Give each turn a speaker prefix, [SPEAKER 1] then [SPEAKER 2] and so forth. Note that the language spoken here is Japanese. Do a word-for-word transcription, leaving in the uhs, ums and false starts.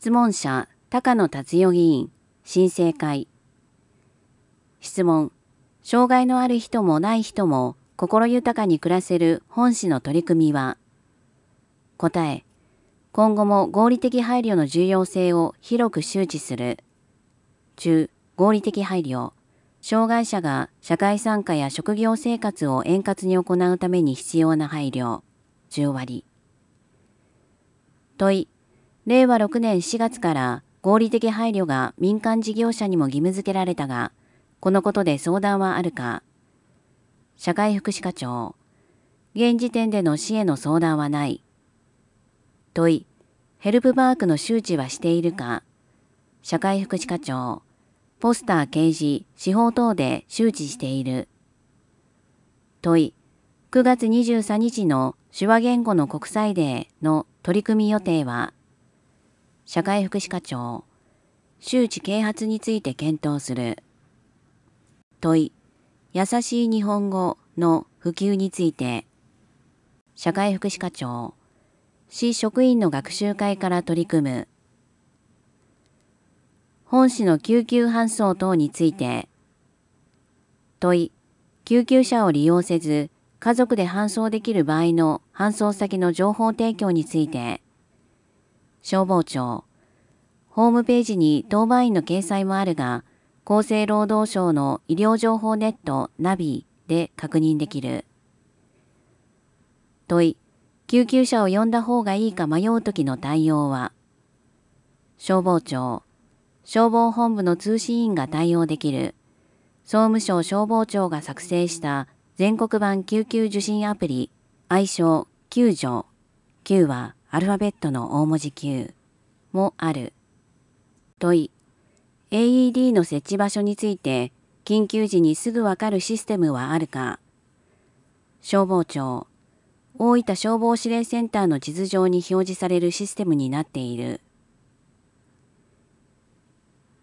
[SPEAKER 1] 質問者、高野達代議員、新生会。質問。障害のある人もない人も心豊かに暮らせる本市の取り組みは。答え。今後も合理的配慮の重要性を広く周知する。中、合理的配慮。障害者が社会参加や職業生活を円滑に行うために必要な配慮。じゅう割。問い。れいわろくねんしがつから合理的配慮が民間事業者にも義務付けられたが、このことで相談はあるか。社会福祉課長。現時点での市への相談はない。問い。ヘルプマークの周知はしているか。社会福祉課長。ポスター掲示、司法等で周知している。問い。くがつにじゅうさんにちの手話言語の国際デーの取り組み予定は。社会福祉課長。周知啓発について検討する。問い。優しい日本語の普及について。社会福祉課長。市職員の学習会から取り組む。本市の救急搬送等について。問い。救急車を利用せず、家族で搬送できる場合の搬送先の情報提供について。消防庁。ホームページに当番員の掲載もあるが、厚生労働省の医療情報ネットナビで確認できる。問い。救急車を呼んだ方がいいか迷うときの対応は。消防庁。消防本部の通信員が対応できる。総務省消防庁が作成した全国版救急受診アプリ、愛称救助。Q はアルファベットの大文字 Q もある。問い。エーイーディー の設置場所について、緊急時にすぐわかるシステムはあるか。消防庁。大分消防指令センターの地図上に表示されるシステムになっている。